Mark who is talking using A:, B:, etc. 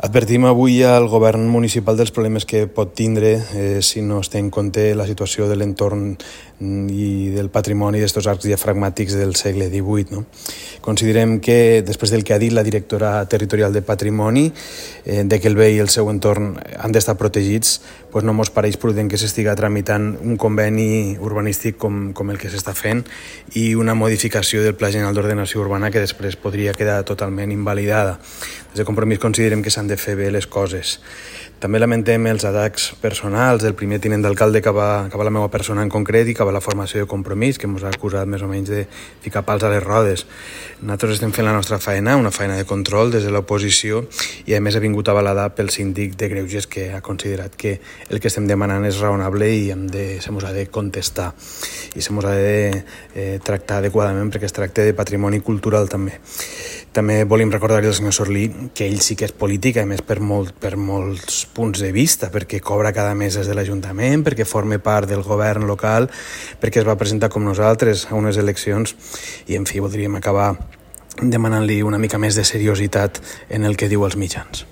A: Advertim avui al govern municipal dels problemes que pot tindre si no es té en compte la situació de l'entorn i del patrimoni d'estos arcs diafragmàtics del segle XVIII. No? Considerem que, després del que ha dit la directora territorial de Patrimoni, de que el bé i el seu entorn han d'estar protegits, doncs no ens pareix prudent que s'estiga tramitant un conveni urbanístic com el que s'està fent i una modificació del Pla General d'Ordenació Urbana que després podria quedar totalment invalidada. Des de Compromís considerem que s'han de fer bé les coses. També lamentem els atacs personals del primer tinent d'alcalde cap a la meva persona en concret i cap a la formació de Compromís, que ens ha acusat més o menys de ficar pals a les rodes. Nosaltres estem fent la nostra feina, una feina de control des de l'oposició, i a més ha vingut avalada pel síndic de Greuges, que ha considerat que el que estem demanant és raonable i se mos ha de contestar i se mos ha de tractar adequadament, perquè es tracta de patrimoni cultural també. També volem recordar-li al senyor Sorlí que ell sí que és polític, a més per molts punts de vista, perquè cobra cada mes des de l'Ajuntament, perquè forma part del govern local, perquè es va presentar com nosaltres a unes eleccions i, en fi, voldríem acabar demanant-li una mica més de seriositat en el que diu als mitjans.